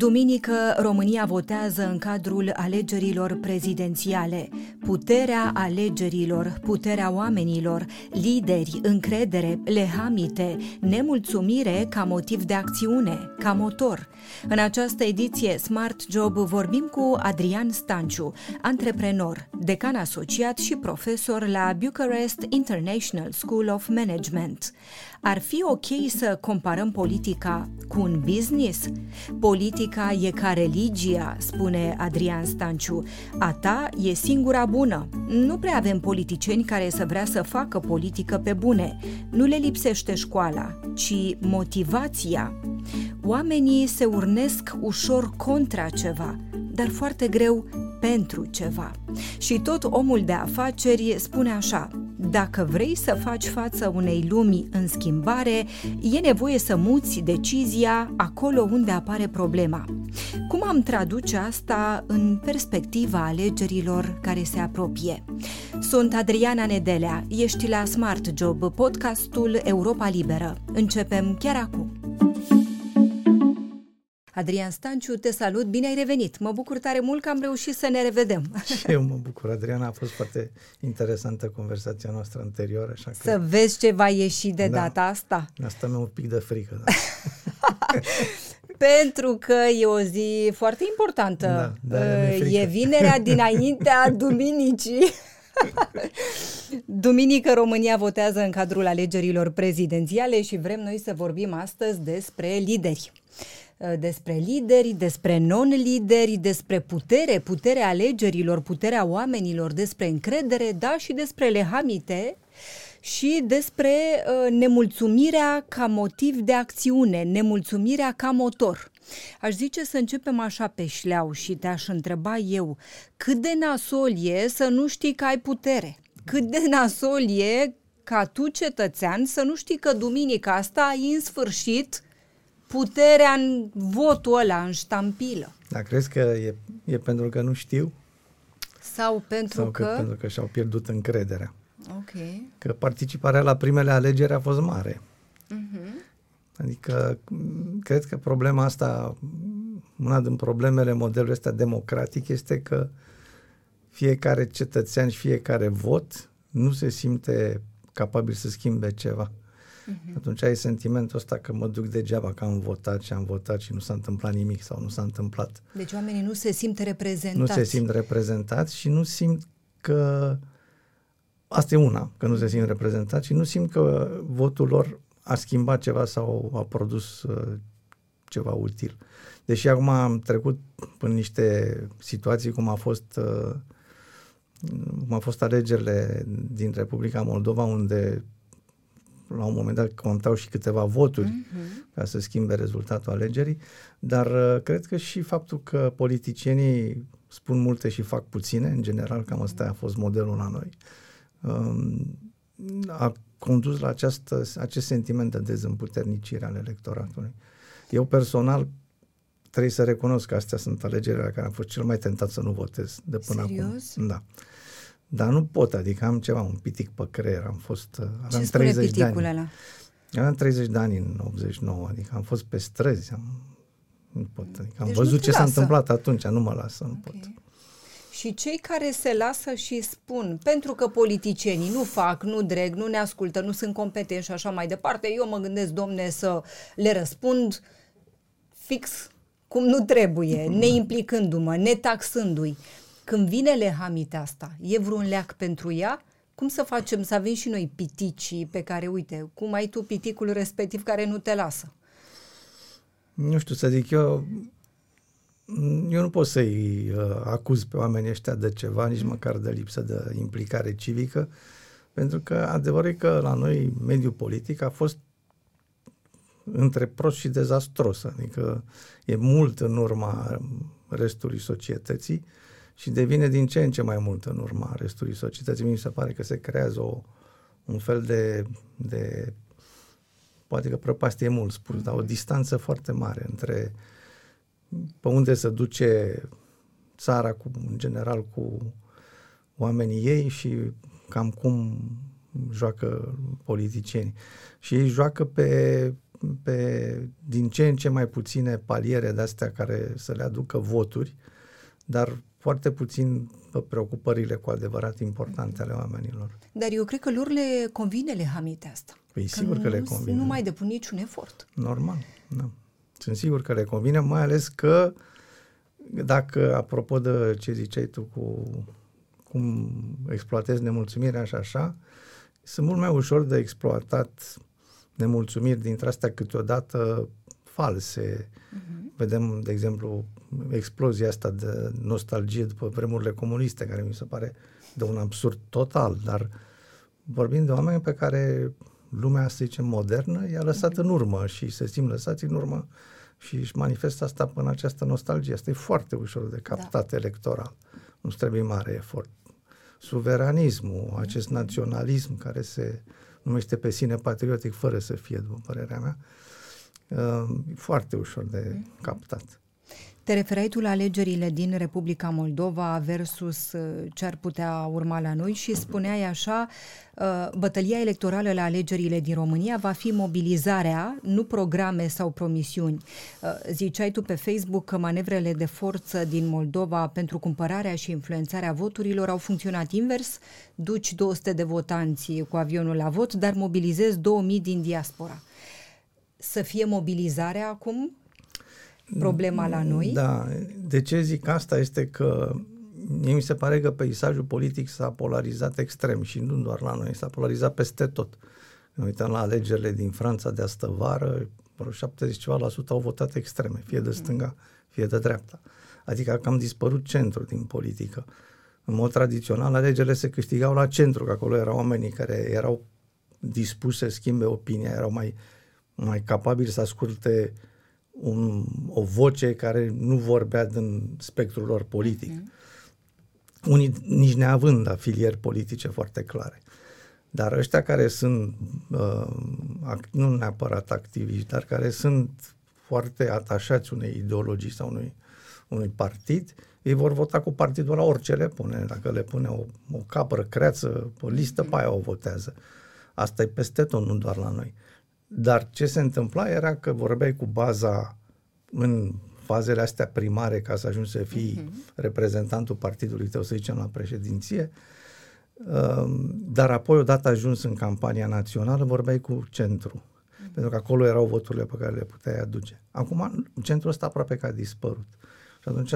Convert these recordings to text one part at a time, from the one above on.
Duminică, România votează în cadrul alegerilor prezidențiale. Puterea alegerilor, puterea oamenilor, lideri, încredere, lehamite, nemulțumire ca motiv de acțiune, ca motor. În această ediție Smart Job vorbim cu Adrian Stanciu, antreprenor, decan asociat și profesor la Bucharest International School of Management. Ar fi ok să comparăm politica cu un business? Politica e ca religia, spune Adrian Stanciu. A ta e singura bună. Nu prea avem politicieni care să vrea să facă politică pe bune. Nu le lipsește școala, ci motivația. Oamenii se urnesc ușor contra ceva, dar foarte greu pentru ceva. Și tot omul de afaceri spune așa: dacă vrei să faci față unei lumi în schimbare, e nevoie să muți decizia acolo unde apare problema. Cum am traduce asta în perspectiva alegerilor care se apropie? Sunt Adriana Nedelea, ești la Smart Job, podcastul Europa Liberă. Începem chiar acum. Adrian Stanciu, te salut, bine ai revenit. Mă bucur tare mult că am reușit să ne revedem. Și eu mă bucur, Adriana, a fost foarte interesantă conversația noastră anterioară. Așa că... Să vezi ce va ieși de data asta. Asta mi-e un pic de frică. Da. Pentru că e o zi foarte importantă. E vinerea dinaintea duminicii. Duminică România votează în cadrul alegerilor prezidențiale și vrem noi să vorbim astăzi despre lideri. Despre lideri, despre non-lideri, despre puterea alegerilor, puterea oamenilor, despre încredere, da, și despre lehamite și despre nemulțumirea ca motiv de acțiune, nemulțumirea ca motor. Aș zice să începem așa pe șleau și te-aș întreba eu, cât de nasol e să nu știi că ai putere? Cât de nasol e ca tu, cetățean, să nu știi că duminica asta ai în sfârșit puterea în votul ăla, în ștampilă? Da, crezi că e pentru că nu știu? Sau pentru pentru că și-au pierdut încrederea. Ok. Că participarea la primele alegeri a fost mare. Adică, cred că problema asta, una din problemele modelului ăsta democratic este că fiecare cetățean și fiecare vot nu se simte capabil să schimbe ceva. Atunci ai sentimentul ăsta că mă duc degeaba, că am votat și nu s-a întâmplat nimic sau nu s-a întâmplat. Deci oamenii nu se simt reprezentați. Nu se simt reprezentați și nu simt că... Asta e una, că nu se simt reprezentați și nu simt că votul lor a schimbat ceva sau a produs ceva util. Deși acum am trecut prin niște situații cum a fost alegerile din Republica Moldova, unde la un moment dat contau și câteva voturi ca să schimbe rezultatul alegerii, dar cred că și faptul că politicienii spun multe și fac puține, în general, cam ăsta a fost modelul la noi, a condus la acest sentiment de dezîmputernicire al electoratului. Eu personal trebuie să recunosc că astea sunt alegerile la care am fost cel mai tentat să nu votez de până acum. Da. Dar nu pot, adică am ceva, un pitic pe creier, aveam 30 de ani. Ăla? Aveam 30 de ani în 89, adică am fost pe străzi, nu pot, adică am deci văzut ce s-a întâmplat atunci, nu mă lasă, nu pot. Și cei care se lasă și spun, pentru că politicienii nu fac, nu dreg, nu ne ascultă, nu sunt competenți și așa mai departe, eu mă gândesc, domne, să le răspund fix cum nu trebuie, neimplicându-mă, netaxându-i. Când vine lehamita asta, e vreun leac pentru ea? Cum să facem să avem și noi piticii pe care, uite, cum ai tu piticul respectiv care nu te lasă? Nu știu să zic, eu nu pot să-i acuz pe oamenii ăștia de ceva, nici măcar de lipsă de implicare civică, pentru că adevărul e că la noi mediul politic a fost între prost și dezastros, adică e mult în urma restului societății și devine din ce în ce mai mult în urma restului societății. Mi se pare că se creează un fel de poate că prăpastie e mult spus, dar o distanță foarte mare între pe unde se duce țara în general cu oamenii ei și cam cum joacă politicienii. Și ei joacă pe din ce în ce mai puține paliere de-astea care să le aducă voturi, dar foarte puțin pe preocupările cu adevărat importante ale oamenilor. Dar eu cred că lor le convine lehamite asta. Păi sigur că le convine. Nu mai depun niciun efort. Normal, da. Sunt sigur că le convine, mai ales că dacă, apropo de ce ziceai tu cu cum exploatezi nemulțumirea și așa, sunt mult mai ușor de exploatat nemulțumiri dintre astea câteodată false. Vedem, de exemplu, explozia asta de nostalgie după vremurile comuniste, care mi se pare de un absurd total, dar vorbim de oameni pe care lumea, să zicem, modernă i-a lăsat în urmă și se simt lăsați în urmă și își manifestă asta până această nostalgie. Asta e foarte ușor de captat electoral. Nu-ți trebuie mare efort. Suveranismul, acest naționalism care se numește pe sine patriotic fără să fie, după părerea mea, e foarte ușor de captat. Te referai tu la alegerile din Republica Moldova versus ce ar putea urma la noi și spuneai așa, bătălia electorală la alegerile din România va fi mobilizarea, nu programe sau promisiuni. Ziceai tu pe Facebook că manevrele de forță din Moldova pentru cumpărarea și influențarea voturilor au funcționat invers, duci 200 de votanți cu avionul la vot, dar mobilizezi 2000 din diaspora. Să fie mobilizarea acum? Problema la noi? Da. De ce zic asta este că mie mi se pare că peisajul politic s-a polarizat extrem și nu doar la noi, s-a polarizat peste tot. Ne uităm la alegerile din Franța de astăvară, vreo 70 ceva la sută au votat extreme, fie de stânga, fie de dreapta. Adică cam dispărut centrul din politică. În mod tradițional, alegerile se câștigau la centru, că acolo erau oamenii care erau dispuși să schimbe opinia, erau mai capabili să asculte o voce care nu vorbea din spectrul lor politic. Unii nici neavând afilieri politice foarte clare. Dar ăștia care sunt, nu neapărat activiști, dar care sunt foarte atașați unei ideologii sau unui partid, ei vor vota cu partidul la orice le pune. Dacă le pune o capră creață, o listă, pe aia o votează. Asta e peste tot, nu doar la noi. Dar ce se întâmpla era că vorbeai cu baza în fazele astea primare ca să ajungi să fii reprezentantul partidului tău, să zicem, la președinție, dar apoi, odată ajuns în campania națională, vorbeai cu centru, pentru că acolo erau voturile pe care le puteai aduce. Acum, centrul ăsta aproape că a dispărut. Și atunci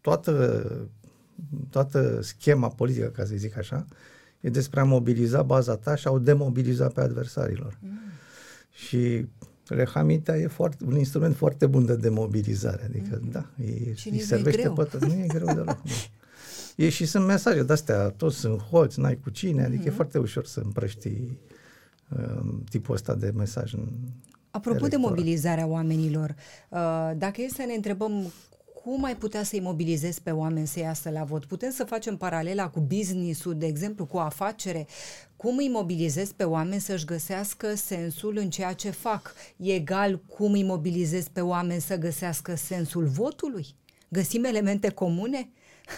toată schema politică, ca să zic așa, e despre a mobiliza baza ta și a o demobiliza pe adversarilor. Și lehamita e un instrument foarte bun de demobilizare, adică da, îi servește pe tot, nu e greu deloc. E și sunt mesaje de-astea, toți sunt hoți, n-ai cu cine, adică e foarte ușor să împrăștii tipul ăsta de mesaj. Apropo electoral. De mobilizarea oamenilor, dacă e să ne întrebăm cum ai putea să-i mobilizezi pe oameni să iasă la vot? Putem să facem paralela cu business-ul, de exemplu, cu afacere? Cum îi mobilizezi pe oameni să-și găsească sensul în ceea ce fac? E egal cum îi mobilizezi pe oameni să găsească sensul votului? Găsim elemente comune?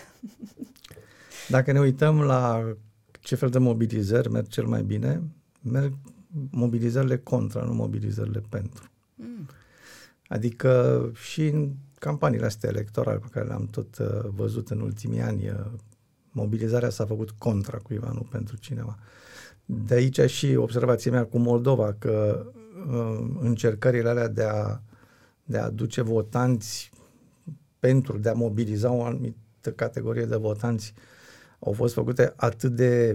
Dacă ne uităm la ce fel de mobilizări merg cel mai bine, merg mobilizările contra, nu mobilizările pentru. Adică și în campaniile astea electorale pe care le-am tot văzut în ultimii ani, mobilizarea s-a făcut contra cuiva, nu pentru cineva. De aici și observația mea cu Moldova, că încercările alea de a aduce votanți de a mobiliza o anumită categorie de votanți au fost făcute atât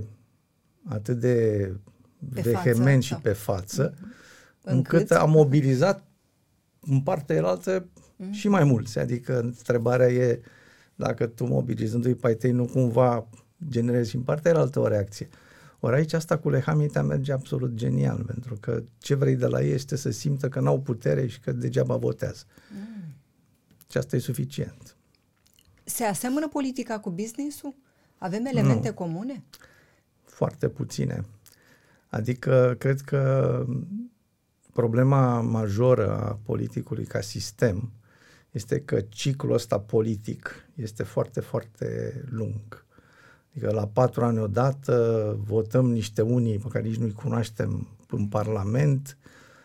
de vehement și pe față, încât a mobilizat în partea elaltă și mai mulți. Adică întrebarea e dacă tu mobilizându-i pe ai tăi nu cumva generezi și în partea elaltă o reacție. Ori aici asta cu lehamita merge absolut genial, pentru că ce vrei de la ei este să simtă că n-au putere și că degeaba votează. Și asta e suficient. Se aseamănă politica cu business-ul? Avem elemente comune? Foarte puține. Adică cred că problema majoră a politicului ca sistem este că ciclul ăsta politic este foarte, foarte lung. Adică la 4 ani odată votăm niște unii pe care nici nu-i cunoaștem în Parlament,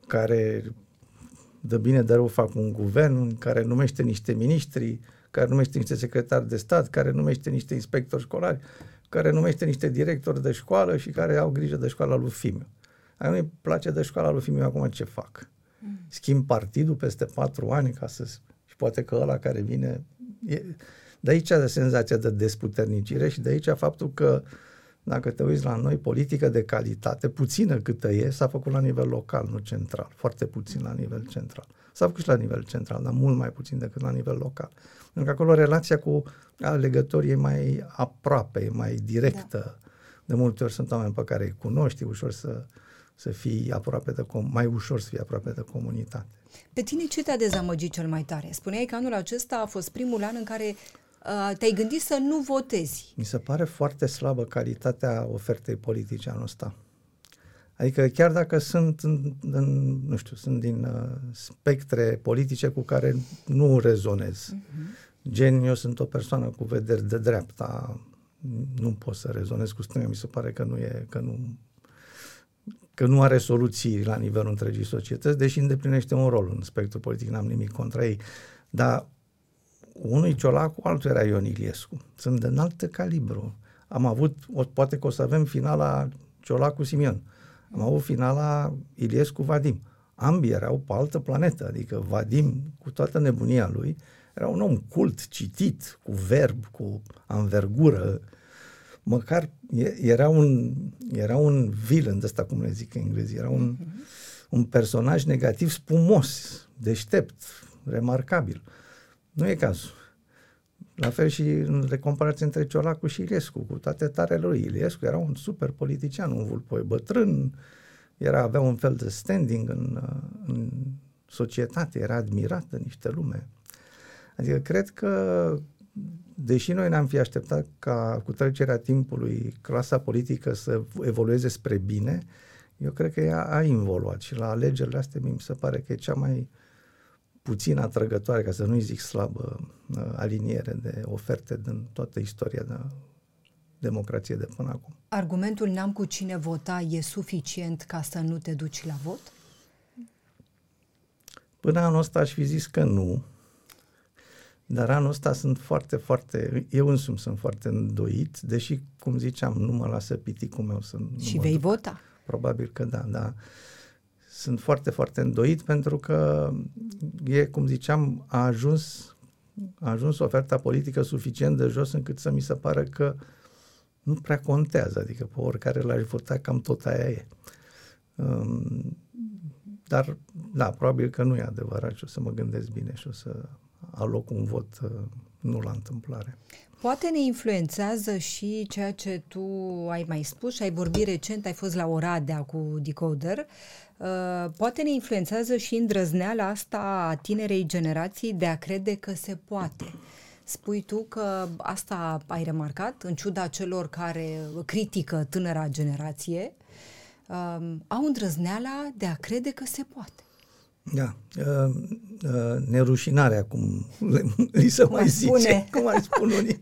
care de bine de rău fac un guvern, care numește niște miniștri, care numește niște secretari de stat, care numește niște inspectori școlari, care numește niște directori de școală și care au grijă de școala lui Fimiu. A nu-i place de școala lui Fimiu, acum ce fac? Schimb partidul peste 4 ani ca să... Și poate că ăla care vine... De aici senzația de desputernicire și de aici faptul că, dacă te uiți la noi, politică de calitate, puțină câtă e, s-a făcut la nivel local, nu central. Foarte puțin la nivel central. S-a făcut și la nivel central, dar mult mai puțin decât la nivel local. Pentru că acolo relația cu alegătorii e mai aproape, e mai directă. Da. De multe ori sunt oameni pe care îi cunoști, ușor să fii aproape mai ușor să fii aproape de comunitate. Pe tine ce te-a dezamăgit cel mai tare? Spuneai că anul acesta a fost primul an în care te-ai gândit să nu votezi. Mi se pare foarte slabă calitatea ofertei politice anul ăsta. Adică chiar dacă sunt din spectre politice cu care nu rezonez. Gen, eu sunt o persoană cu vederi de dreapta, nu pot să rezonez cu stânga, mi se pare că nu are soluții la nivelul întregii societăți, deși îndeplinește un rol în spectrul politic, n-am nimic contra ei. Dar unui Ciolacu, altul era Ion Iliescu. Sunt de înalt calibru. Am avut, poate că o să avem finala Ciolacu-Simion. Am avut finala Iliescu-Vadim. Ambii erau pe altă planetă, adică Vadim, cu toată nebunia lui, era un om cult, citit, cu verb, cu anvergură. Măcar era un villain, ăsta cum le zic în engleză, era un personaj negativ spumos, deștept, remarcabil. Nu e cazul. La fel și în comparație între Ciolacu și Iliescu, cu toate tarele lui. Iliescu era un super politician, un vulpoi bătrân, avea un fel de standing în societate, era admirat de niște lume. Adică cred că, deși noi ne-am fi așteptat ca cu trecerea timpului clasa politică să evolueze spre bine, eu cred că ea a involuat și la alegerile astea mi se pare că e cea mai puțin atrăgătoare, ca să nu-i zic slabă, aliniere de oferte din toată istoria de democrație de până acum. Argumentul n-am cu cine vota e suficient ca să nu te duci la vot? Până anul ăsta aș fi zis că nu, dar anul ăsta eu însumi sunt foarte îndoit, deși, cum ziceam, nu mă lasă piticul meu să nu Și vei vota? Probabil că da, dar sunt foarte, foarte îndoit pentru că cum ziceam, a ajuns oferta politică suficient de jos încât să mi se pară că nu prea contează, adică pe oricare l-aș vota, cam tot aia e. Dar, da, probabil că nu e adevărat și o să mă gândesc bine și o să aloc un vot nu la întâmplare. Poate ne influențează și ceea ce tu ai mai spus și ai vorbit recent, ai fost la Oradea cu Decoder, poate ne influențează și îndrăzneala asta a tinerei generații de a crede că se poate. Spui tu că asta ai remarcat, în ciuda celor care critică tânăra generație, au îndrăzneala de a crede că se poate. Da, nerușinarea, cum li se mai zice, cum ar spune unii.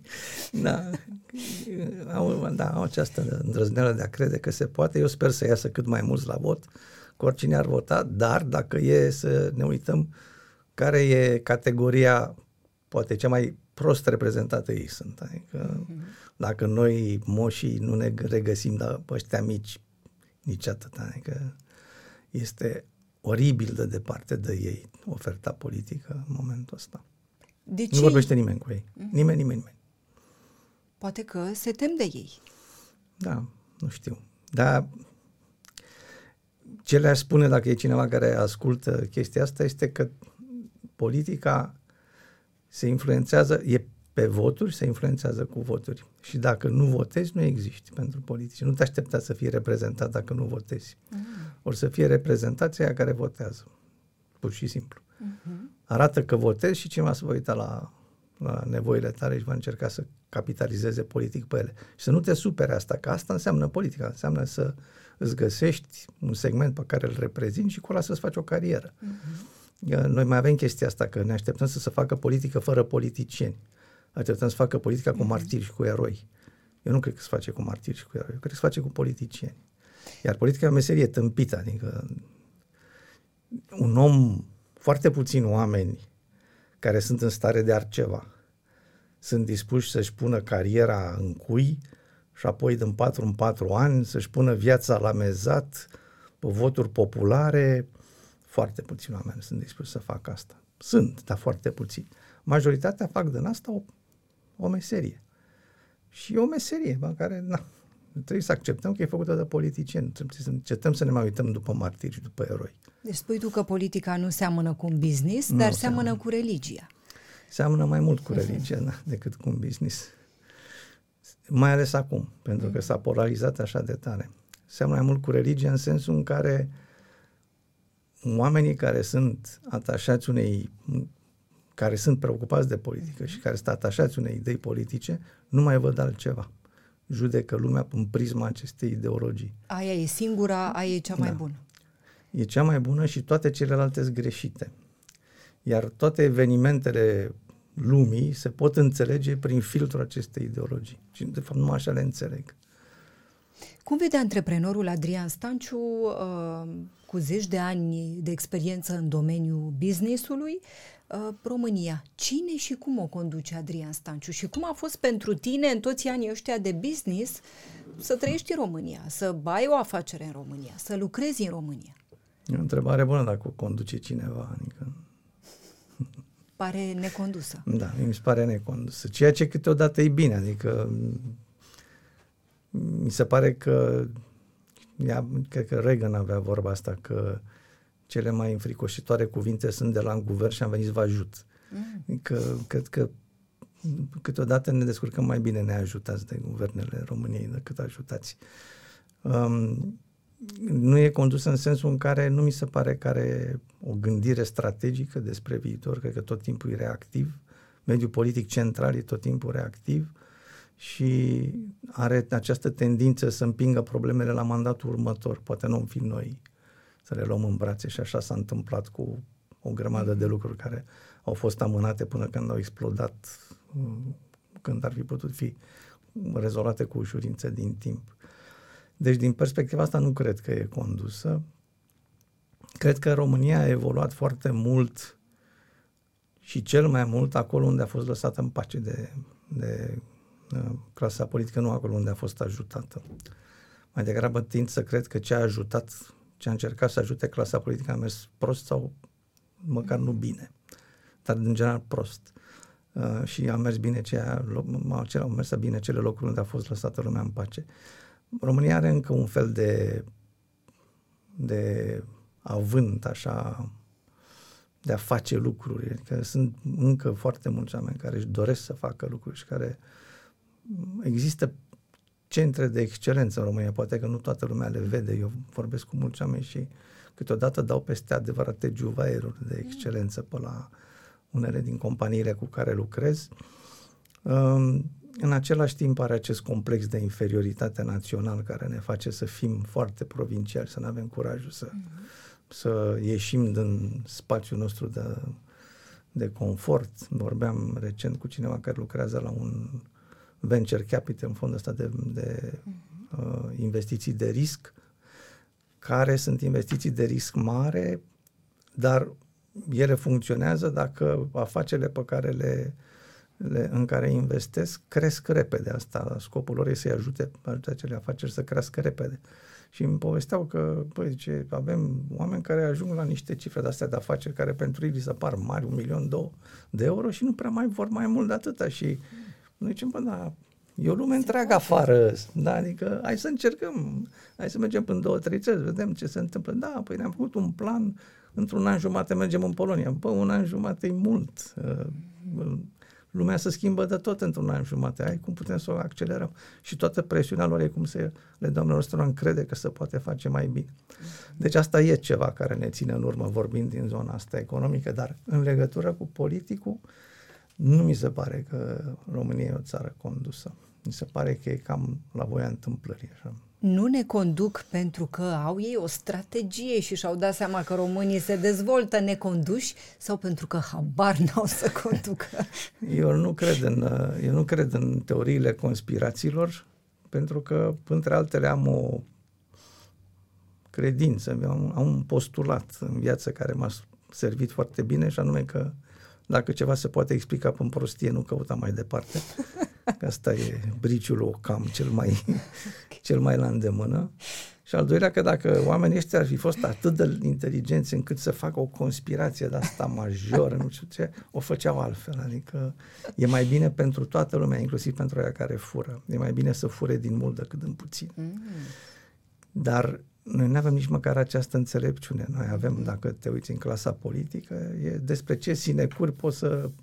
Da, au această îndrăzneală de a crede că se poate. Eu sper să iasă cât mai mulți la vot, cu oricine ar vota, dar dacă e să ne uităm care e categoria poate cea mai prost reprezentată ei sunt. Adică dacă noi moșii nu ne regăsim, dar pe ăștia mici nici atât. Adică este oribil de departe de ei oferta politică în momentul ăsta. Nu vorbește nimeni cu ei. Nimeni. Poate că se tem de ei. Da, nu știu. Dar ce le-aș spune dacă e cineva care ascultă chestia asta este că politica se influențează, e pe voturi, se influențează cu voturi. Și dacă nu votezi, nu existi pentru politici. Nu te aștepta să fii reprezentat dacă nu votezi. Or să fie reprezentația aia care votează. Pur și simplu. Arată că votezi și cineva se va uita la nevoile tale și va încerca să capitalizeze politic pe ele. Și să nu te supere asta, că asta înseamnă politica. Înseamnă să îți găsești un segment pe care îl reprezinți și cu ăla să-ți faci o carieră. Noi mai avem chestia asta, că ne așteptăm să se facă politică fără politicieni. Așteptăm să facă politica cu martiri și cu eroi. Eu nu cred că se face cu martiri și cu eroi. Eu cred că se face cu politicieni. Iar politica e o meserie tâmpită, adică un om, foarte puțini oameni care sunt în stare de altceva, sunt dispuși să-și pună cariera în cui și apoi din 4 în 4 ani să-și pună viața la mezat pe voturi populare. Foarte puțini oameni sunt dispuși să facă asta. Sunt, dar foarte puțini. Majoritatea fac din asta o meserie. Și e o meserie pe care trebuie să acceptăm că e făcută de politicieni. Trebuie să încetăm să ne mai uităm după martiri și după eroi. Deci spui tu că politica nu seamănă cu un business, dar seamănă cu religia. Seamănă mai mult cu religia decât cu un business. Mai ales acum, pentru că s-a polarizat așa de tare. Seamănă mai mult cu religia în sensul în care oamenii care sunt atașați care sunt preocupați de politică și care sunt atașați unei idei politice, nu mai văd altceva. Judecă lumea în prisma acestei ideologii. Aia e singura, aia e cea mai bună. E cea mai bună și toate celelalte sunt greșite. Iar toate evenimentele lumii se pot înțelege prin filtrul acestei ideologii. Și de fapt numai așa le înțeleg. Cum vede antreprenorul Adrian Stanciu, cu zeci de ani de experiență în domeniul business-ului, România? Cine și cum o conduce Adrian Stanciu? Și cum a fost pentru tine în toți anii ăștia de business să trăiești în România, să ai o afacere în România, să lucrezi în România? E o întrebare bună dacă o conduce cineva. Adică... Pare necondusă. Da, mi se pare necondusă. Ceea ce câteodată e bine, adică mi se pare că cred că Reagan avea vorba asta, că cele mai înfricoșitoare cuvinte sunt de la în guvern și am venit să vă ajut. Adică cred că câteodată ne descurcăm mai bine neajutați de guvernele României decât ajutați. Nu e condusă în sensul în care nu mi se pare că are o gândire strategică despre viitor, cred că tot timpul e reactiv, mediul politic central e tot timpul reactiv și are această tendință să împingă problemele la mandatul următor, poate nu fi noi să le luăm în brațe și așa s-a întâmplat cu o grămadă de lucruri care au fost amânate până când au explodat, când ar fi putut fi rezolvate cu ușurință din timp. Deci, din perspectiva asta, nu cred că e condusă. Cred că România a evoluat foarte mult și cel mai mult acolo unde a fost lăsată în pace de clasa politică, nu acolo unde a fost ajutată. Mai degrabă tind să cred că ce a încercat să ajute clasa politică a mers prost sau măcar nu bine, dar în general prost. Și a mers bine au mers bine cele locuri unde a fost lăsată lumea în pace. România are încă un fel de avânt așa de a face lucruri. Adică sunt încă foarte mulți oameni care își doresc să facă lucruri și care există centre de excelență în România. Poate că nu toată lumea le vede. Eu vorbesc cu mulți oameni și câteodată dau peste adevărate juvaieruri de excelență pe la unele din companiile cu care lucrez. În același timp are acest complex de inferioritate național care ne face să fim foarte provinciali, să nu avem curajul să ieșim din spațiul nostru de confort. Vorbeam recent cu cineva care lucrează la un venture capital, un fond ăsta de investiții de risc, care sunt investiții de risc mare, dar ele funcționează dacă afacerile pe care în care investesc cresc repede. Asta, scopul lor e să-i ajute acele afaceri să crească repede. Și îmi povesteau că, avem oameni care ajung la niște cifre de-astea de afaceri care pentru ei li se par mari, 1.200.000 de euro și nu prea mai vor mai mult de atâta. Și noi zicem, e o lume întreagă afară. Da, adică hai să încercăm, hai să mergem până 2-3 țări, vedem ce se întâmplă. Da, ne-am făcut un plan, într-un an jumate mergem în Polonia. Un an jumate e mult. Lumea se schimbă de tot într-un an jumate. Hai, cum putem să o accelerăm? Și toată presiunea lor e cum să le dăm la restaurant, crede că se poate face mai bine. Deci asta e ceva care ne ține în urmă, vorbind din zona asta economică, dar în legătură cu politicul, nu mi se pare că România e o țară condusă. Mi se pare că e cam la voia întâmplării. Așa. Nu ne conduc pentru că au ei o strategie și și-au dat seama că românii se dezvoltă neconduși sau pentru că habar n-au să conducă? Eu nu cred în teoriile conspirațiilor, pentru că, între altele, am o credință, am un postulat în viață care m-a servit foarte bine și anume că dacă ceva se poate explica prin prostie, nu căuta mai departe. Că asta e briciul Ocam cel mai la îndemână. Și al doilea, că dacă oamenii ăștia ar fi fost atât de inteligenți încât să facă o conspirație de asta majoră, nu știu ce, o făceau altfel. Adică e mai bine pentru toată lumea, inclusiv pentru aia care fură. E mai bine să fure din mult decât din puțin. Dar noi nu avem nici măcar această înțelepciune. Noi avem, dacă te uiți în clasa politică, e despre ce sinecuri pot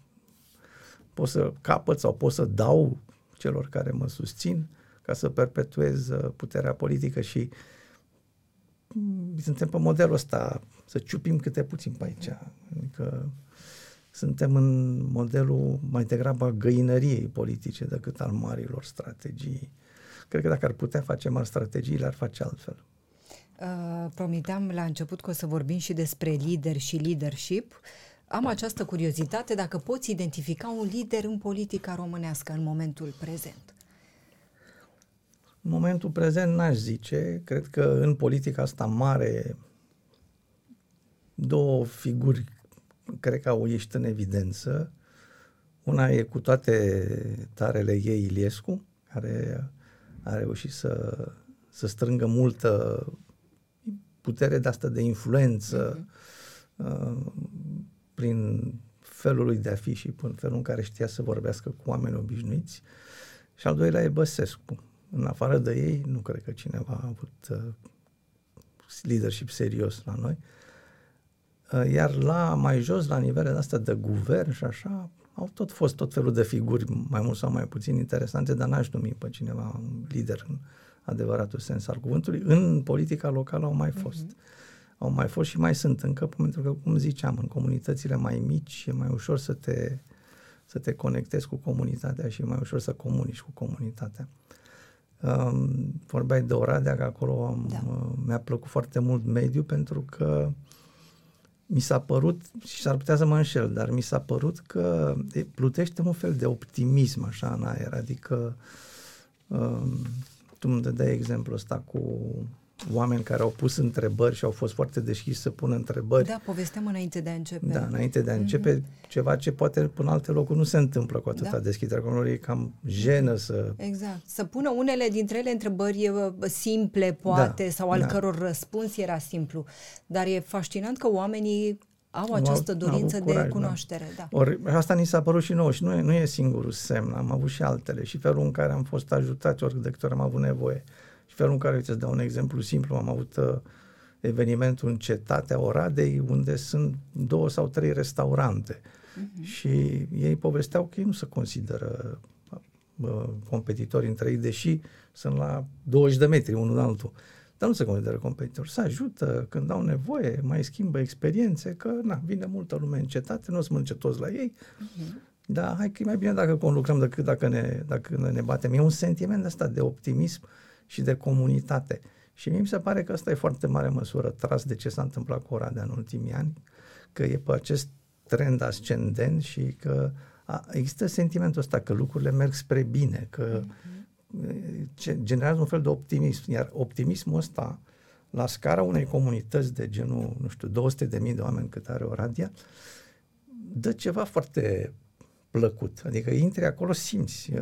să capăt sau pot să dau celor care mă susțin ca să perpetuez puterea politică și suntem pe modelul ăsta, să ciupim câte puțin pe aici. Adică suntem în modelul mai degrabă a găinăriei politice decât al marilor strategii. Cred că dacă ar putea face mari strategii, le-ar face altfel. Promiteam la început că o să vorbim și despre lider și leadership. Am această curiozitate dacă poți identifica un lider în politica românească în momentul prezent. În momentul prezent n-aș zice. Cred că în politica asta mare două figuri cred că au ieșit în evidență. Una e cu toate tarele ei Iliescu, care a reușit să strângă multă putere de asta de influență prin felul lui de a fi și prin felul în care știa să vorbească cu oameni obișnuiți. Și al doilea e Băsescu. În afară de ei, nu cred că cineva a avut leadership serios la noi. Iar mai jos, la nivelul ăsta de guvern și așa, au tot fost tot felul de figuri, mai mult sau mai puțin interesante, dar n-aș numi pe cineva un lider în adevăratul sens al cuvântului. În politica locală au mai fost. Au mai fost și mai sunt încă, pentru că, cum ziceam, în comunitățile mai mici e mai ușor să te conectezi cu comunitatea și e mai ușor să comunici cu comunitatea. Vorbeai de Oradea, că acolo mi-a plăcut foarte mult mediul, pentru că mi s-a părut, și s-ar putea să mă înșel, dar mi s-a părut că plutește un fel de optimism așa în aer, adică tu îmi dădeai exemplul ăsta cu oameni care au pus întrebări și au fost foarte deschiși să pună întrebări. Da, povesteam înainte de a începe. Da, înainte de a începe, ceva ce poate până alte locuri nu se întâmplă cu atâta deschidere, că e cam jenă să... Exact. Să pună unele dintre ele întrebări simple, poate, sau al căror răspuns era simplu. Dar e fascinant că oamenii au această dorință de cunoaștere. Da. Ori asta ni s-a părut și nouă și nu e singurul semn, am avut și altele și felul în care am fost ajutați ori de câte ori am avut nevoie. Și felul în care, uite, îți dau un exemplu simplu, am avut evenimentul în cetatea Oradei, unde sunt 2 sau 3 restaurante și ei povesteau că ei nu se consideră competitori între ei, deși sunt la 20 de metri unul de altul. Dar nu se consideră competitori. Se ajută când au nevoie, mai schimbă experiențe, că vine multă lume în cetate, nu o să mănânce toți la ei, dar hai că e mai bine dacă conlucrăm decât dacă ne batem. E un sentiment ăsta de optimism și de comunitate. Și mie mi se pare că ăsta e foarte mare măsură tras de ce s-a întâmplat cu Oradea în ultimii ani, că e pe acest trend ascendent și că există sentimentul ăsta că lucrurile merg spre bine, că generează un fel de optimism, iar optimismul ăsta la scara unei comunități de genul, 200.000 de oameni cât are Oradea, dă ceva foarte plăcut. Adică intri acolo, simți,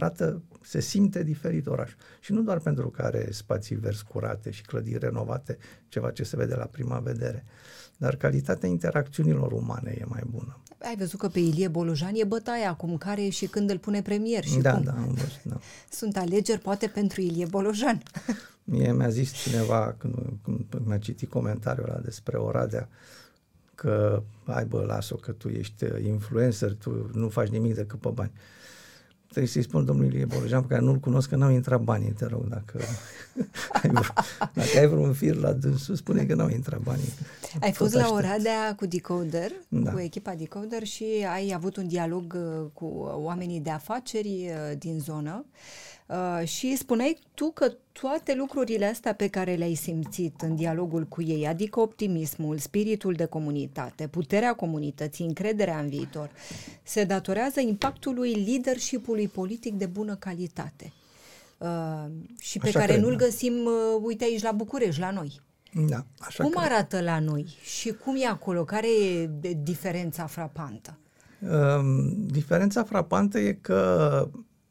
se simte diferit oraș. Și nu doar pentru că are spații verzi curate și clădiri renovate, ceva ce se vede la prima vedere, dar calitatea interacțiunilor umane e mai bună. Ai văzut că pe Ilie Bolojan e bătaia acum, care și când îl pune premier și cum. Da, am văzut, da. Sunt alegeri poate pentru Ilie Bolojan. Mie mi-a zis cineva, când mi-a citit comentariul ăla despre Oradea, că hai bă, las-o că tu ești influencer, tu nu faci nimic decât pe bani. Trebuie să-i spun domnului Ilie Bolojan, pe care nu-l cunosc, că n-au intrat banii, te rog, dacă ai vreun fir la dânsul, spune că n-au intrat banii. Ai fost la Oradea cu Decoder, cu echipa Decoder și ai avut un dialog cu oamenii de afaceri din zonă și spuneai tu că toate lucrurile astea pe care le-ai simțit în dialogul cu ei, adică optimismul, spiritul de comunitate, puterea comunității, încrederea în viitor, se datorează impactului leadership-ului politic de bună calitate și pe care nu-l găsim, uite aici la București, la noi. Da, așa cum că, arată la noi și cum e acolo? Care e diferența frapantă? diferența frapantă e că,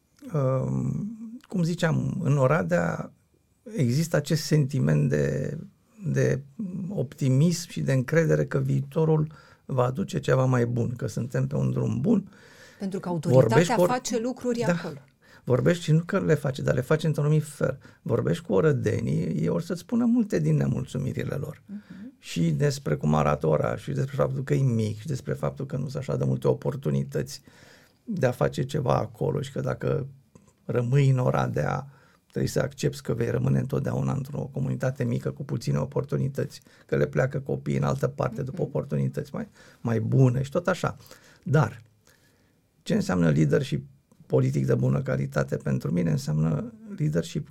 cum ziceam, în Oradea există acest sentiment de optimism și de încredere că viitorul va aduce ceva mai bun, că suntem pe un drum bun. Pentru că autoritatea face lucruri acolo. Vorbești și nu că le face, dar le face într-un anumit fel. Vorbești cu orădenii, ei or să-ți spună multe din nemulțumirile lor. Și despre cum arată orașul, și despre faptul că e mic, și despre faptul că nu sunt așa de multe oportunități de a face ceva acolo și că dacă rămâi în Oradea, trebuie să accepti că vei rămâne întotdeauna într-o comunitate mică cu puține oportunități, că le pleacă copiii în altă parte după oportunități mai bune și tot așa. Dar ce înseamnă leadership politic de bună calitate? Pentru mine înseamnă leadership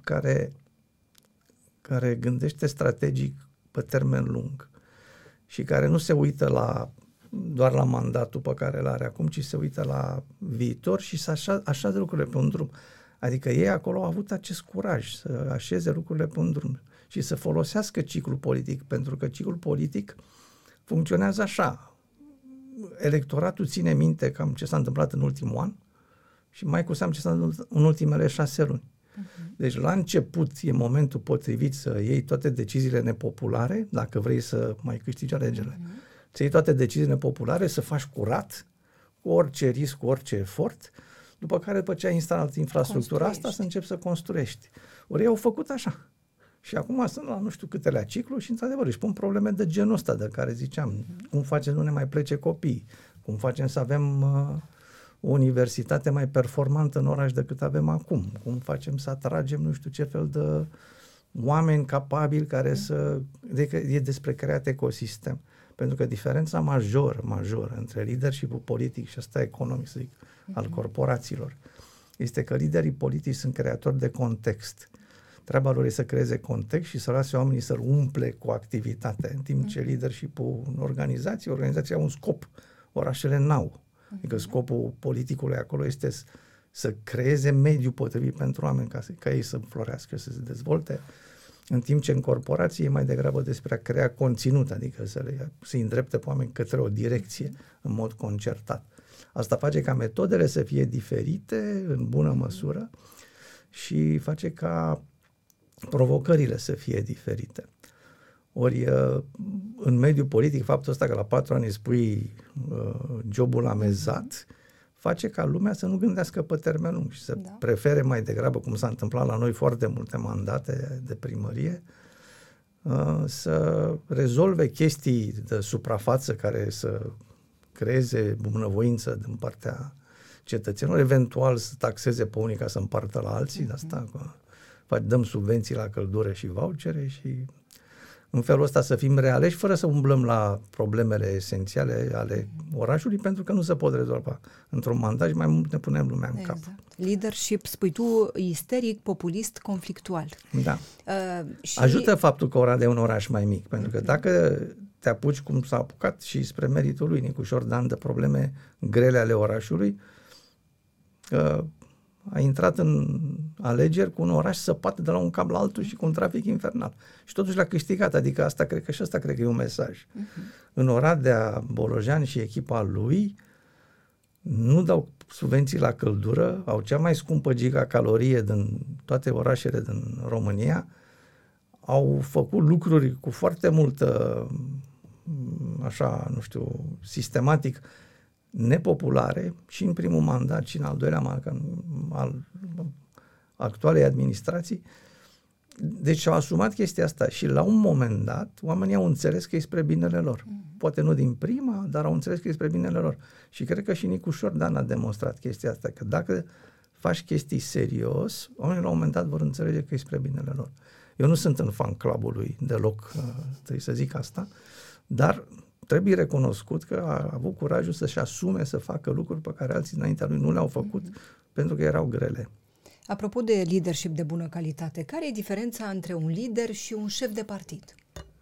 care gândește strategic pe termen lung și care nu se uită doar la mandatul pe care îl are acum, ci se uită la viitor și să așeze lucrurile pe un drum. Adică ei acolo au avut acest curaj să așeze lucrurile pe un drum și să folosească ciclul politic, pentru că ciclul politic funcționează așa. Electoratul ține minte cam ce s-a întâmplat în ultimul an și mai cu seamă ce s-a întâmplat în ultimele 6 luni. Deci la început e momentul potrivit să iei toate deciziile nepopulare, dacă vrei să mai câștigi alegerile. Să iei toate deciziile nepopulare, să faci curat, cu orice risc, cu orice efort, după care, după ce ai instalat infrastructura asta, să începi să construiești. Ori ei au făcut așa. Și acum sunt la nu știu câtelea ciclu și, într-adevăr, își pun probleme de genul ăsta de care ziceam. Cum facem nu ne mai plece copiii? Cum facem să avem o universitate mai performantă în oraș decât avem acum? Cum facem să atragem nu știu ce fel de oameni capabili care să... Adică e despre creat ecosistem. Pentru că diferența majoră între leadership-ul politic și ăsta economic, să zic, al corporațiilor, este că liderii politici sunt creatori de context. Treaba lor e să creeze context și să lase oamenii să-l umple cu activitate, în timp ce leadership-ul în organizația au un scop, orașele n-au. Adică scopul politicului acolo este să creeze mediul potrivit pentru oameni ca ei să florească, să se dezvolte, în timp ce în corporație e mai degrabă despre a crea conținut, adică să-i îndrepte pe oameni către o direcție în mod concertat. Asta face ca metodele să fie diferite în bună măsură și face ca provocările să fie diferite. Ori în mediul politic, faptul ăsta că la 4 ani îi spui jobul amezat, face ca lumea să nu gândească pe termen lung și să prefere mai degrabă, cum s-a întâmplat la noi foarte multe mandate de primărie, să rezolve chestii de suprafață care să creeze bunăvoință din partea cetățenilor, eventual să taxeze pe unii ca să împartă la alții, de asta dăm subvenții la căldură și vouchere și în felul ăsta să fim realeși fără să umblăm la problemele esențiale ale orașului, pentru că nu se pot rezolva într-un mandat și mai mult ne punem lumea în cap. Leadership, spui tu, isteric, populist, conflictual. Da. Ajută faptul că Oradea e un oraș mai mic, pentru că dacă te apuci cum s-a apucat și spre meritul lui Nicușor Dan de probleme grele ale orașului, a intrat în alegeri cu un oraș săpat de la un cap la altul și cu un trafic infernal. Și totuși l-a câștigat, adică asta cred că e un mesaj. În Oradea, Bolojan și echipa lui nu dau subvenții la căldură, au cea mai scumpă gigacalorie din toate orașele din România, au făcut lucruri cu foarte multă, așa, nu știu, sistematic, nepopulare și în primul mandat și în al doilea mandat al actualei administrații. Deci și-au asumat chestia asta și la un moment dat oamenii au înțeles că e spre binele lor. Poate nu din prima, dar au înțeles că e spre binele lor. Și cred că și Nicușor Dan a demonstrat chestia asta, că dacă faci chestii serios, oamenii la un moment dat vor înțelege că e spre binele lor. Eu nu sunt în fan clubul lui deloc, trebuie să zic asta, dar trebuie recunoscut că a avut curajul să-și asume să facă lucruri pe care alții înaintea lui nu le-au făcut pentru că erau grele. Apropo de leadership de bună calitate, care e diferența între un lider și un șef de partid?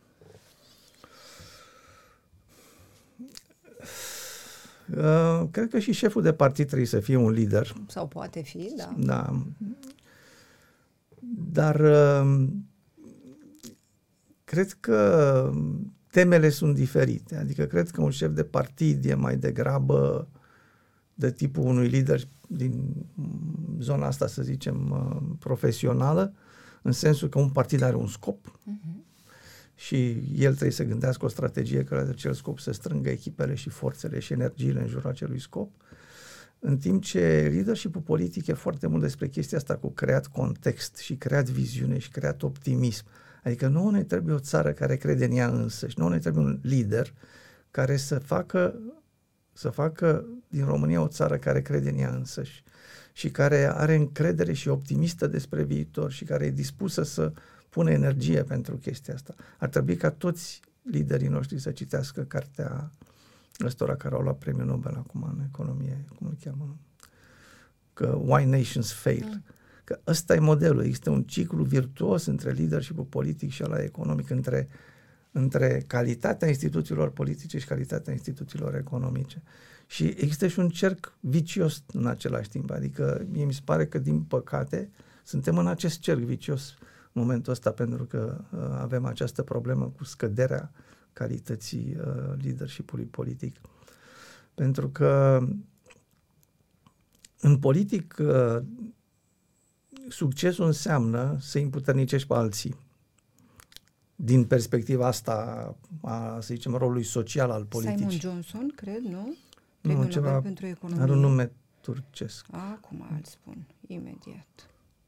Cred că și șeful de partid trebuie să fie un lider. Sau poate fi, da. Da. Dar cred că temele sunt diferite. Adică cred că un șef de partid e mai degrabă de tipul unui lider din zona asta, să zicem, profesională, în sensul că un partid are un scop și el trebuie să gândească o strategie care are acel scop să strângă echipele și forțele și energiile în jurul acelui scop, în timp ce leadership-ul politic e foarte mult despre chestia asta cu creat context și creat viziune și creat optimism. Adică nouă ne trebuie o țară care crede în ea însăși, nouă ne trebuie un lider care să facă din România o țară care crede în ea însăși și care are încredere și optimistă despre viitor și care e dispusă să pună energie pentru chestia asta. Ar trebui ca toți liderii noștri să citească cartea ăstora care au luat premiul Nobel acum în economie, cum îl cheamă? Că Why Nations Fail. Că ăsta e modelul. Există un ciclu virtuos între leadership-ul politic și ăla economic, între calitatea instituțiilor politice și calitatea instituțiilor economice. Și există și un cerc vicios în același timp. Adică mie mi se pare că, din păcate, suntem în acest cerc vicios în momentul ăsta, pentru că avem această problemă cu scăderea calității leadership-ului politic. Pentru că în politic succesul înseamnă să îi împuternicești pe alții. Din perspectiva asta a, să zicem, rolului social al politicii. Simon Johnson, cred, nu? Premiul Nobel pentru economie. Are un nume turcesc. Acum îl spun, imediat.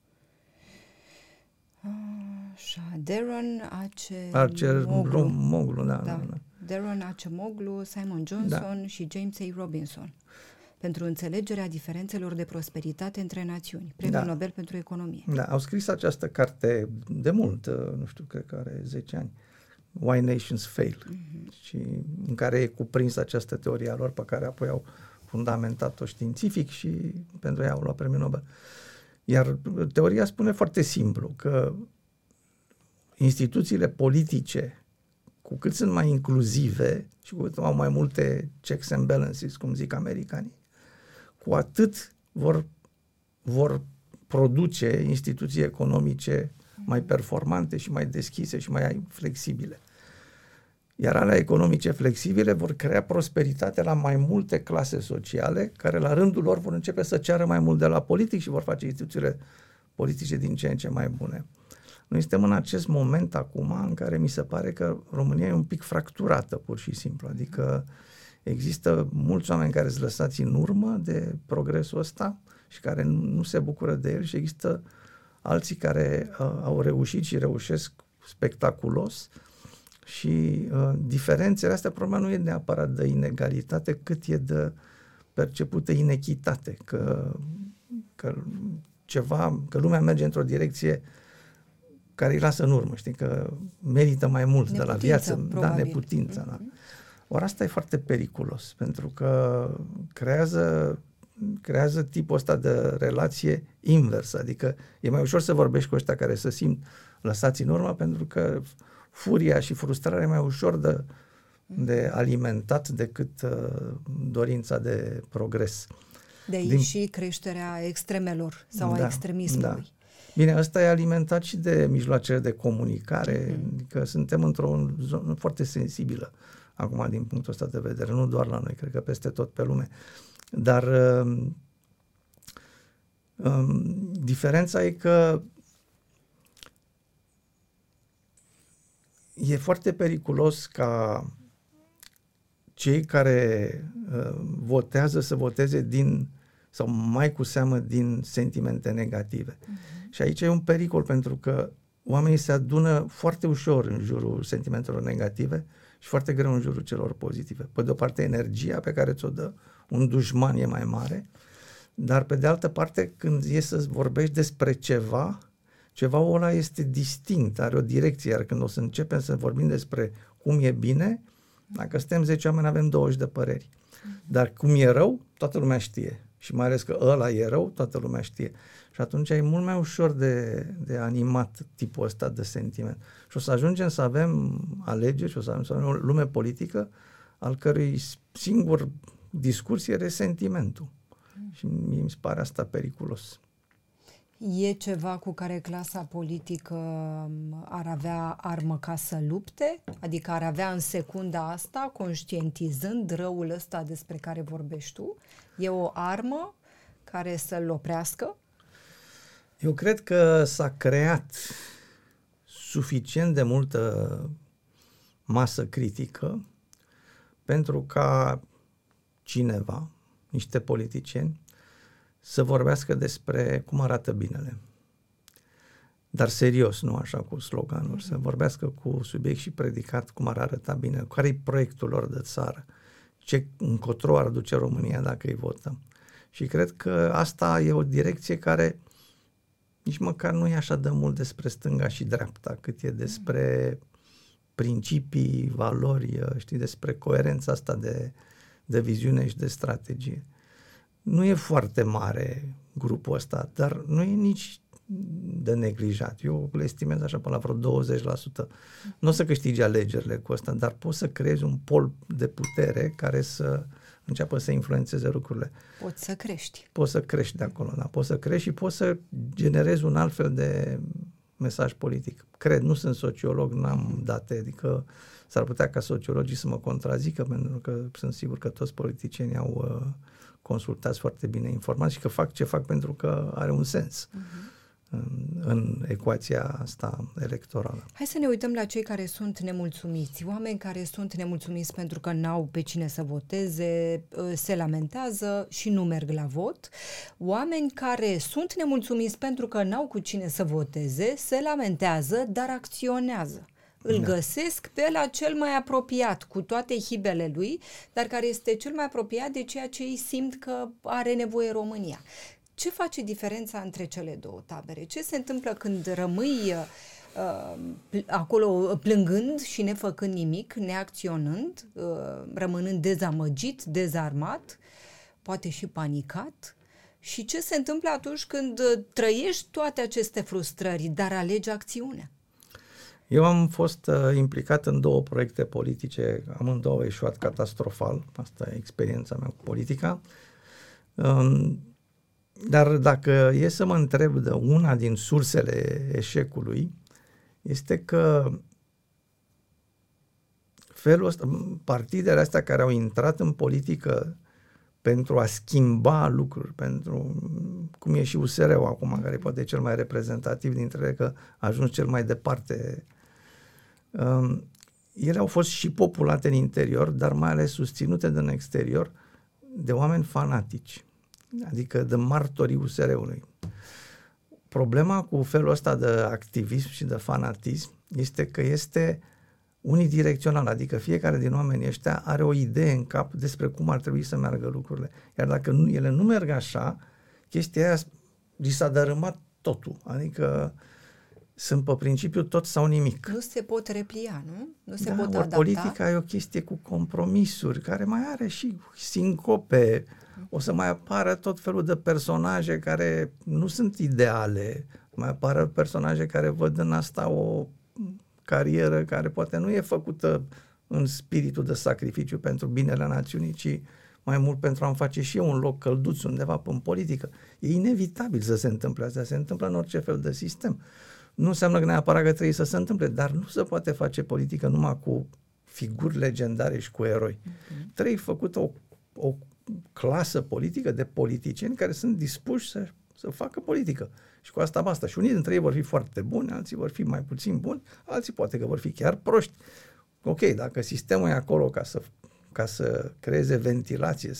Așa, Darren Acemoglu, da. Darren Acemoglu, Simon Johnson și James A. Robinson. Pentru înțelegerea diferențelor de prosperitate între națiuni. Premiul Nobel pentru economie. Da, au scris această carte de mult, nu știu, cred că are 10 ani. Why Nations Fail. Și în care e cuprins această teorie a lor, pe care apoi au fundamentat-o științific și pentru ea au luat premiul Nobel. Iar teoria spune foarte simplu că instituțiile politice, cu cât sunt mai inclusive și cu cât au mai multe checks and balances, cum zic americanii, cu atât vor produce instituții economice mai performante și mai deschise și mai flexibile. Iar alea economice flexibile vor crea prosperitate la mai multe clase sociale, care la rândul lor vor începe să ceară mai mult de la politic și vor face instituțiile politice din ce în ce mai bune. Noi suntem în acest moment acum în care mi se pare că România e un pic fracturată, pur și simplu. Adică există mulți oameni care sunt lăsați în urmă de progresul ăsta și care nu se bucură de el și există alții care au reușit și reușesc spectaculos și diferențele astea, problema nu e neapărat de inegalitate, cât e de percepută inechitate, că lumea merge într-o direcție care îi lasă în urmă, știi, că merită mai mult de la viață, probabil. neputința. Da. Ori asta e foarte periculos, pentru că creează tipul ăsta de relație inversă, adică e mai ușor să vorbești cu ăștia care se simt lăsați în urmă, pentru că furia și frustrarea e mai ușor de alimentat decât dorința de progres. De aici și creșterea extremelor sau a extremismului. Da. Bine, ăsta e alimentat și de mijloacele de comunicare, adică suntem într-o zonă foarte sensibilă acum din punctul ăsta de vedere, nu doar la noi, cred că peste tot pe lume. Dar diferența e că e foarte periculos ca cei care votează să voteze sau mai cu seamă din sentimente negative. Și aici e un pericol, pentru că oamenii se adună foarte ușor în jurul sentimentelor negative și foarte greu în jurul celor pozitive. Pe de o parte, energia pe care ți-o dă un dușman e mai mare, dar pe de altă parte, când e să vorbești despre ceva-ul ăla este distinct, are o direcție, iar când o să începem să vorbim despre cum e bine, dacă suntem 10 oameni, avem 20 de păreri. Dar cum e rău, toată lumea știe. Și mai ales că ăla e rău, toată lumea știe. Și atunci e mult mai ușor de animat tipul ăsta de sentiment. Și o să ajungem să avem alegeri și o să avem o lume politică al cărui singur discurs e resentimentul. Și mi se pare asta periculos. E ceva cu care clasa politică ar avea armă ca să lupte? Adică ar avea în secunda asta, conștientizând răul ăsta despre care vorbești tu, e o armă care să-l oprească? Eu cred că s-a creat suficient de multă masă critică pentru ca cineva, niște politicieni, să vorbească despre cum arată binele. Dar serios, nu așa cu sloganuri, să vorbească cu subiect și predicat cum ar arăta bine, care e proiectul lor de țară, ce încotro ar duce România dacă îi votăm. Și cred că asta e o direcție care nici măcar nu e așa de mult despre stânga și dreapta, cât e despre principii, valori, știi, despre coerența asta de viziune și de strategie. Nu e foarte mare grupul ăsta, dar nu e nici de neglijat. Eu le estimez așa până la vreo 20%. Nu o să câștigi alegerile cu asta, dar poți să creezi un pol de putere care să înceapă să influențeze lucrurile. Poți să crești. Poți să crești de acolo, da. Poți să crești și poți să generezi un alt fel de mesaj politic. Cred, nu sunt sociolog, n-am date, adică s-ar putea ca sociologii să mă contrazică, pentru că sunt sigur că toți politicienii au consultați foarte bine informați și că fac ce fac pentru că are un sens în ecuația asta electorală. Hai să ne uităm la cei care sunt nemulțumiți. Oameni care sunt nemulțumiți pentru că n-au pe cine să voteze, se lamentează și nu merg la vot. Oameni care sunt nemulțumiți pentru că n-au cu cine să voteze, se lamentează, dar acționează. Îl găsesc pe la cel mai apropiat, cu toate hibele lui, dar care este cel mai apropiat de ceea ce îi simt că are nevoie România. Ce face diferența între cele două tabere? Ce se întâmplă când rămâi acolo plângând și nefăcând nimic, neacționând, rămânând dezamăgit, dezarmat, poate și panicat? Și ce se întâmplă atunci când trăiești toate aceste frustrări, dar alegi acțiunea? Eu am fost implicat în 2 proiecte politice, amândouă au eșuat catastrofal, asta e experiența mea cu politica, dar dacă e să mă întreb de una din sursele eșecului, este că felul ăsta, partidele astea care au intrat în politică pentru a schimba lucruri, pentru cum e și USR-ul acum, care poate e cel mai reprezentativ dintre ele, că a ajuns cel mai departe. Ele au fost și populate în interior, dar mai ales susținute din exterior de oameni fanatici, adică de martorii USR-ului. Problema cu felul ăsta de activism și de fanatism este că este unidirecțional, adică fiecare din oamenii ăștia are o idee în cap despre cum ar trebui să meargă lucrurile. Iar dacă ele nu merg așa, chestia aia li s-a dărâmat totul. Adică sunt pe principiu tot sau nimic. Nu se pot replia, nu? Nu se pot adapta. Politica e o chestie cu compromisuri, care mai are și sincope. O să mai apară tot felul de personaje care nu sunt ideale. Mai apară personaje care văd în asta o carieră care poate nu e făcută în spiritul de sacrificiu pentru binele națiunii, ci mai mult pentru a-mi face și eu un loc călduț undeva în politică. E inevitabil să se întâmple asta, se întâmplă în orice fel de sistem. Nu înseamnă că neapărat că trebuie să se întâmple, dar nu se poate face politică numai cu figuri legendare și cu eroi. Trebuie făcută o clasă politică de politicieni care sunt dispuși să facă politică. Și cu asta basta. Și unii dintre ei vor fi foarte buni, alții vor fi mai puțin buni, alții poate că vor fi chiar proști. Ok, dacă sistemul e acolo ca să creeze ventilație,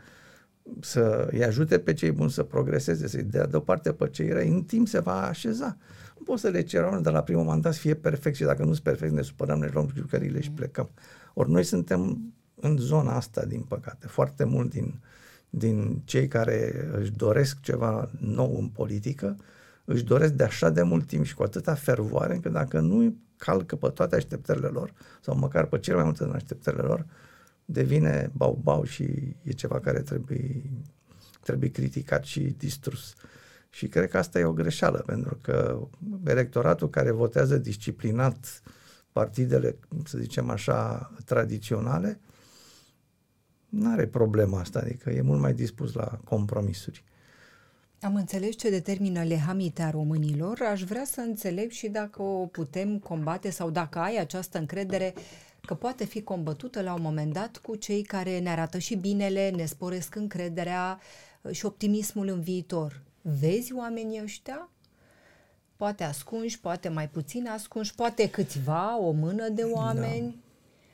să îi ajute pe cei buni să progreseze, să-i dea deoparte pe cei răi, în timp se va așeza. Nu poți să le ceri de la primul mandat să fie perfect și dacă nu sunt perfect ne supărăm, ne luăm jucăriile și plecăm. Ori noi suntem în zona asta, din păcate. Foarte mult din cei care își doresc ceva nou în politică, își doresc de așa de mult timp și cu atâta fervoare, încât dacă nu calcă pe toate așteptările lor, sau măcar pe cele mai multe din așteptările lor, devine bau-bau și e ceva care trebuie criticat și distrus. Și cred că asta e o greșeală, pentru că electoratul care votează disciplinat partidele, să zicem așa, tradiționale, nu are problema asta, adică e mult mai dispus la compromisuri. Am înțeles ce determină lehamita românilor, aș vrea să înțeleg și dacă o putem combate sau dacă ai această încredere că poate fi combătută la un moment dat cu cei care ne arată și binele, ne sporesc încrederea și optimismul în viitor. Vezi oamenii ăștia? Poate ascunși, poate mai puțin ascunși, poate câțiva, o mână de oameni. Da.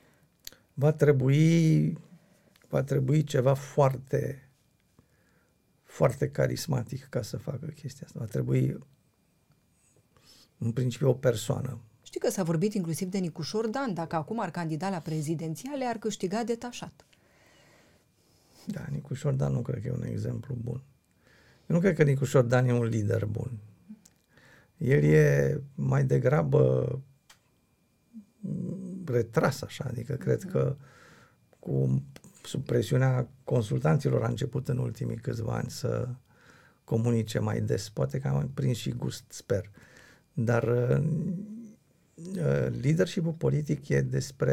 Va trebui ceva foarte, foarte carismatic ca să facă chestia asta. Va trebui, în principiu, o persoană. Știi că s-a vorbit inclusiv de Nicușor Dan, dacă acum ar candida la prezidențiale, ar câștiga detașat. Da, Nicușor Dan nu cred că e un exemplu bun. Eu nu cred că Nicușor Dan e un lider bun. El e mai degrabă retras așa, adică cred că sub presiunea consultanților a început în ultimii câțiva ani să comunice mai des. Poate că am prins și gust, sper. Dar leadership-ul politic e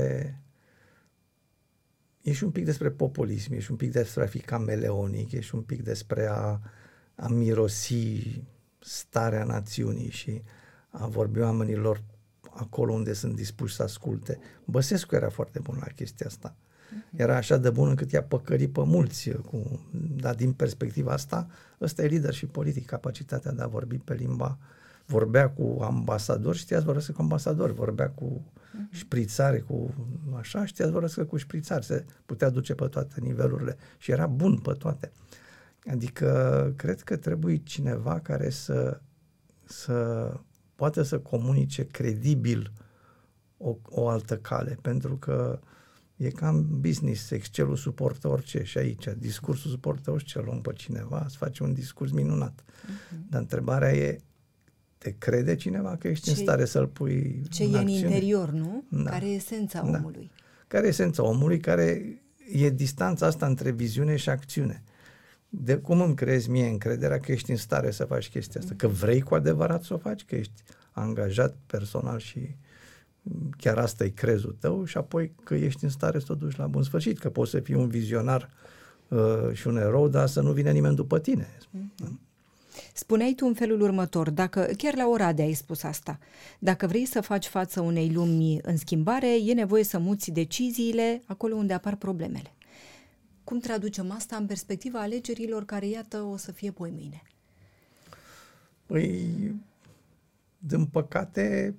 și un pic despre populism, e și un pic despre a fi cameleonic, e și un pic despre a mirosi starea națiunii și a vorbi oamenilor acolo unde sunt dispuși să asculte. Băsescu era foarte bun la chestia asta. Era așa de bun încât i-a păcălit pe mulți. Dar din perspectiva asta, ăsta e leadership politic, capacitatea de a vorbi pe limba. Vorbea cu ambasadori, știa să vorbească cu ambasadori, vorbea cu șprițare, știa să vorbească cu șprițare, se putea duce pe toate nivelurile și era bun pe toate. Adică cred că trebuie cineva care să poată să comunice credibil o altă cale, pentru că e cam business, Excel-ul suportă orice și aici, discursul suportă orice, luăm pe cineva, îți face un discurs minunat. Dar întrebarea e, te crede cineva că ești în stare să-l pui ce în acțiune? Ce e în interior, nu? Da. Care e esența omului? Care e esența omului, care e distanța asta între viziune și acțiune. De cum îmi creezi mie încrederea că ești în stare să faci chestia asta? Că vrei cu adevărat să o faci? Că ești angajat personal și chiar asta e crezul tău și apoi că ești în stare să o duci la bun sfârșit, că poți să fii un vizionar și un erou, dar să nu vină nimeni după tine. Spuneai tu în felul următor, dacă chiar la Oradea ai spus asta, dacă vrei să faci față unei lumi în schimbare, e nevoie să muți deciziile acolo unde apar problemele. Cum traducem asta în perspectiva alegerilor care, iată, o să fie poimâine? Păi, din păcate,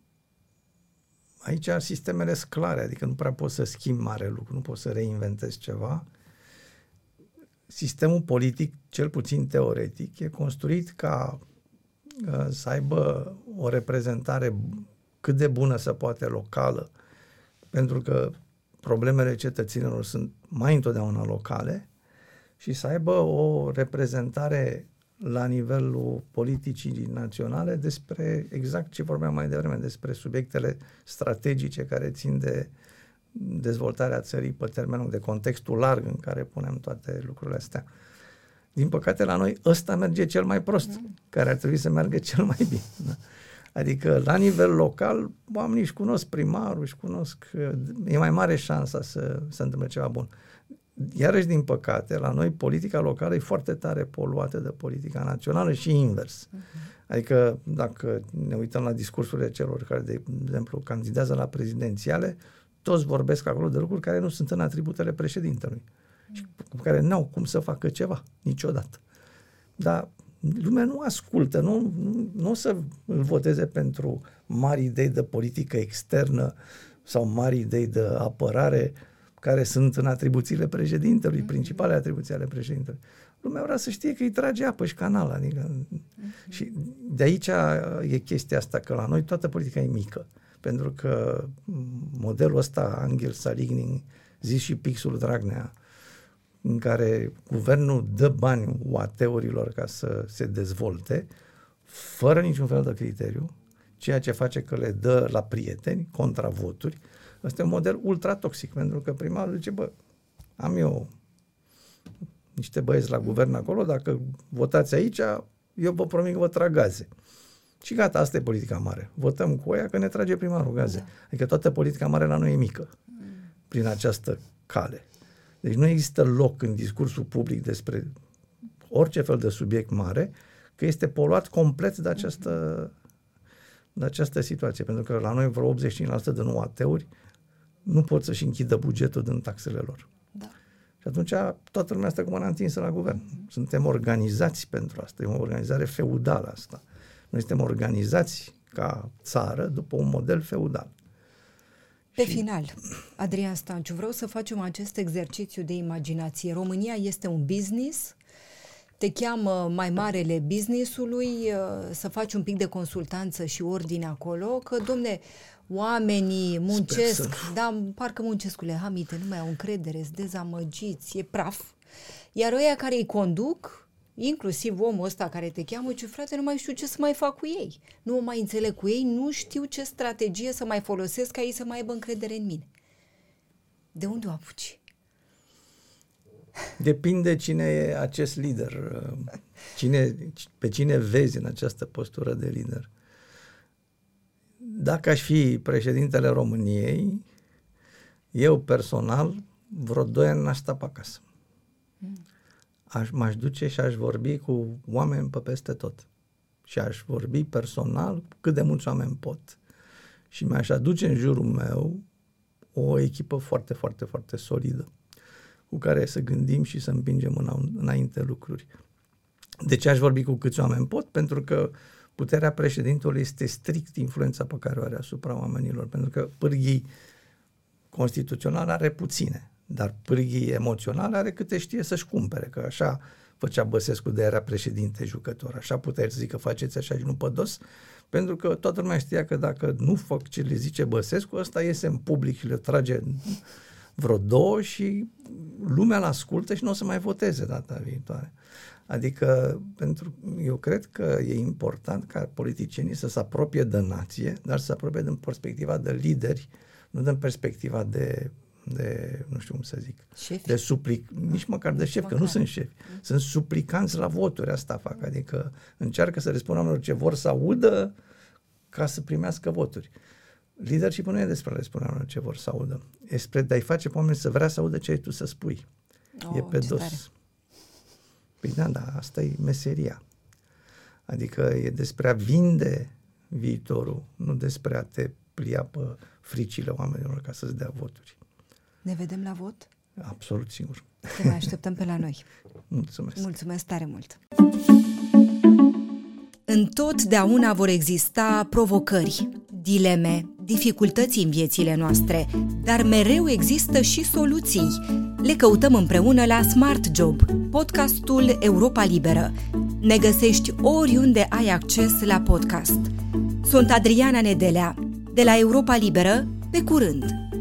aici sistemele sunt clare, adică nu prea poți să schimbi mare lucru, nu poți să reinventezi ceva. Sistemul politic, cel puțin teoretic, e construit ca să aibă o reprezentare cât de bună se poate locală, pentru că problemele cetățenilor sunt mai întotdeauna locale, și să aibă o reprezentare la nivelul politicii naționale despre exact ce vorbeam mai devreme, despre subiectele strategice care țin de dezvoltarea țării pe termen lung, de contextul larg în care punem toate lucrurile astea. Din păcate, la noi ăsta merge cel mai prost, care ar trebui să meargă cel mai bine. Da? Adică, la nivel local, oamenii își cunosc primarul, își cunosc, e mai mare șansa să se întâmple ceva bun. Iarăși, din păcate, la noi politica locală e foarte tare poluată de politica națională și invers. Adică, dacă ne uităm la discursurile celor care, de exemplu, candidează la prezidențiale, toți vorbesc acolo de lucruri care nu sunt în atributele președintelui și cu care n-au cum să facă ceva, niciodată. Dar lumea nu ascultă, nu o să îl voteze pentru mari idei de politică externă sau mari idei de apărare care sunt în atribuțiile președintelui, principale atribuții ale președintelui. Lumea vrea să știe că îi trage apă și canal. Adică, și de aici e chestia asta, că la noi toată politica e mică. Pentru că modelul ăsta, Angel Saligny, zis și Pixul Dragnea, în care guvernul dă bani UAT-urilor ca să se dezvolte, fără niciun fel de criteriu, ceea ce face că le dă la prieteni, contra voturi, ăsta e un model ultra toxic, pentru că primarul zice, am eu niște băieți la guvern acolo, dacă votați aici, eu vă promit că vă trag gaze. Și gata, asta e politica mare. Votăm cu aia că ne trage primarul gaze. Da. Adică toată politica mare la noi e mică, prin această cale. Deci nu există loc în discursul public despre orice fel de subiect mare, că este poluat complet de această situație. Pentru că la noi vreo 85% de nou-ateuri nu pot să-și închidă bugetul din taxele lor. Da. Și atunci toată lumea asta cu mâna întinsă la guvern. Suntem organizați pentru asta. E o organizare feudală asta. Noi suntem organizați ca țară după un model feudal. Pe final, Adrian Stanciu, vreau să facem acest exercițiu de imaginație. România este un business, te cheamă mai marele business-ului să faci un pic de consultanță și ordine acolo, că, domne, oamenii muncesc, da, parcă muncesc cu lehamite, nu mai au încredere, sunt dezamăgiți, e praf. Iar ăia care îi conduc, inclusiv omul ăsta care te cheamă, zice, frate, nu mai știu ce să mai fac cu ei. Nu mă mai înțeleg cu ei, nu știu ce strategie să mai folosesc ca ei să mai aibă încredere în mine. De unde o apuci? Depinde cine e acest lider, pe cine vezi în această postură de lider. Dacă aș fi președintele României, eu personal, vreo 2 ani n-aș sta pe acasă. M-aș duce și aș vorbi cu oameni pe peste tot. Și aș vorbi personal cât de mulți oameni pot. Și mi-aș aduce în jurul meu o echipă foarte, foarte, foarte solidă, cu care să gândim și să împingem înainte lucruri. De ce aș vorbi cu câți oameni pot? Pentru că puterea președintelui este strict influența pe care o are asupra oamenilor, pentru că pârghii constituționale are puține, dar pârghii emoționale are câte știe să-și cumpere, că așa făcea Băsescu de era președinte jucător, așa puteai să zic că faceți așa și nu pădos, pentru că toată lumea știa că dacă nu fac ce le zice Băsescu, ăsta iese în public și le trage vreo 2 și lumea l-ascultă și nu o să mai voteze data viitoare. Adică, eu cred că e important ca politicienii să se apropie de nație, dar să se apropie din perspectiva de lideri, nu din perspectiva de nu știu cum să zic, șefi. Nici măcar de șefi, că nu sunt șefi. Sunt suplicanți la voturi, asta fac. Adică încearcă să răspundă oamenilor ce vor să audă ca să primească voturi. Leadership-ul nu e despre răspunde oamenilor ce vor să audă. E despre de a-i face pe oameni să vrea să audă ce ai tu să spui. E pe dos. Tare. Păi da, asta e meseria. Adică e despre a vinde viitorul, nu despre a te plia pe fricile oamenilor ca să-ți dea voturi. Ne vedem la vot? Absolut sigur. Te mai așteptăm pe la noi. Mulțumesc. Mulțumesc tare mult. Întotdeauna vor exista provocări, dileme, dificultăți în viețile noastre, dar mereu există și soluții. Le căutăm împreună la Smart Job, podcastul Europa Liberă. Ne găsești oriunde ai acces la podcast. Sunt Adriana Nedelea, de la Europa Liberă, pe curând!